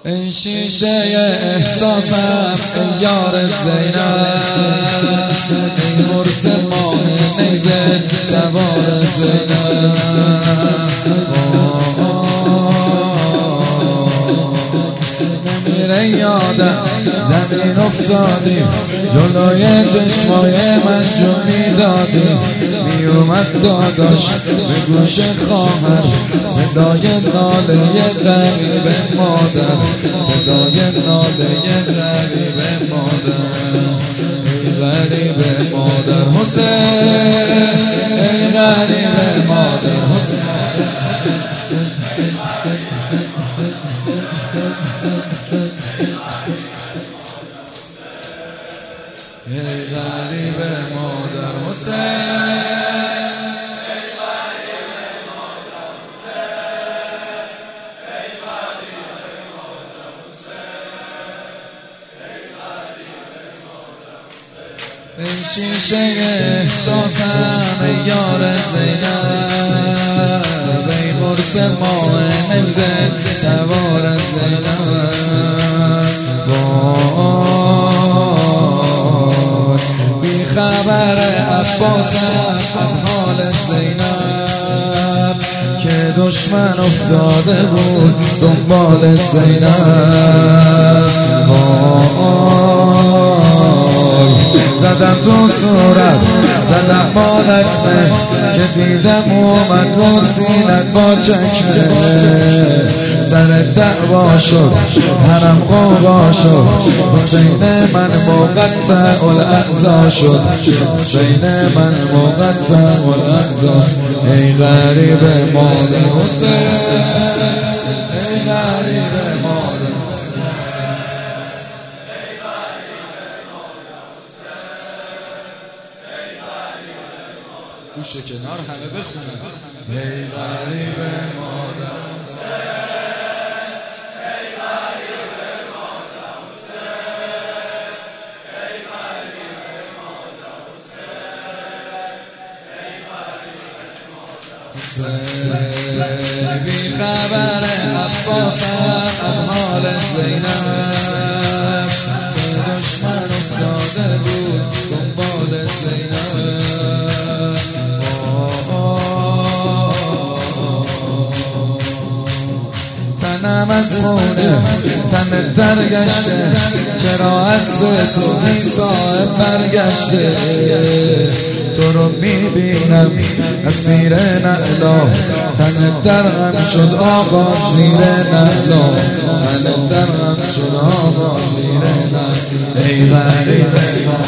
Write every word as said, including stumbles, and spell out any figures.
ای شیشه احساسم ای یار زینب، ای مرس ماه نیزه سوار زینب. نمیره یادم زمین افتادیم جلوی چشمای من جون میدادیم، میومد داداش به گوش خواهر صدای ناله غریب مادر، صدای ناله غریب مادر. ای غریب مادر حسین، ای غریب مادر حسین. ای غریب مادر حسین، ای غریب مادر حسین، ای غریب مادر حسین، ای غریب مادر حسین. ای شیشه احساسم ای یار زینب، ای قرص ماه نیزه سوار زینب. بی خبر عباسم از حال زینب، که دشمن افتاده بود دنبال زینب. زدم تو صورت زدم با لطمه، که دیدم اومد رو سینت با چکمه. سر دعوا شد حرم قوقا شد، حسین من مقطع الاعضا شد، حسین من مقطع الاعضا. ای غریب مادر حسین، ای غریب مادر حسین، ای غریب مادر حسین، ای غریب مادر. گوش کنار همه بخونن. ای غریب مادر حسین، ای غریب مادر حسین، ای غریب مادر حسین، ای غریب مادر حسین. بی خبر عباسم از حال زینب، که دشمن افتاده بود دنبال زینب. تنم از خونه تن درگشته، چرا از تو ای صاحب برگشته. تو رو میبینم اسیر نعلا، تن درم شد آقا زیر نعلا، تن درم شد آقا زیر نعلا. ای غریب